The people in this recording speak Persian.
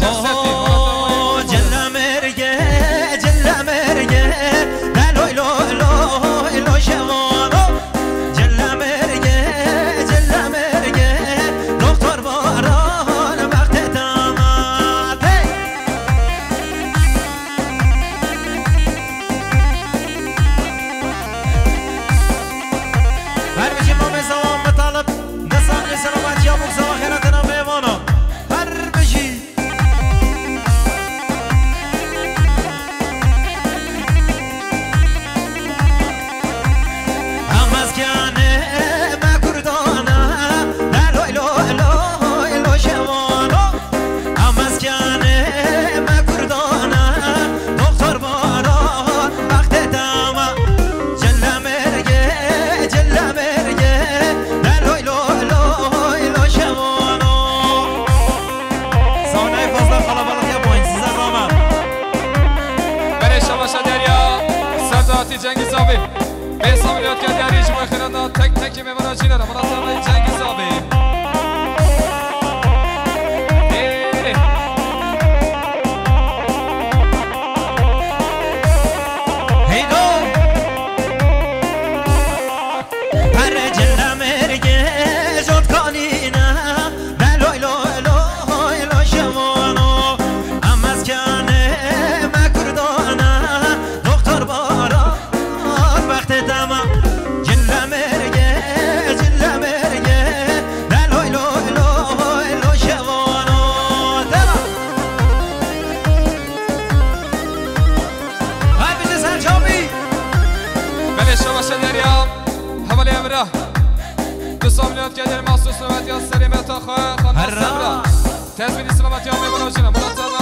شخصیتی جل مرگه جل مرگه دلوی لو لو لو شوانو جل مرگه جل مرگه دکتر باران وقت داماد هر بشی ما مزام مطالب نسان سلامت یا بگذا آخرتنا میوانا هر بشی جنگی زابی به سامیات که دیاری جمعه خیرانا تک تکی میمونا چی نرم مناسبه جنگی زابی سامنیات که در مخصوص نوبتی ها سریمت ها خانه سمرا تزمینی سلامتی ها میبراشینم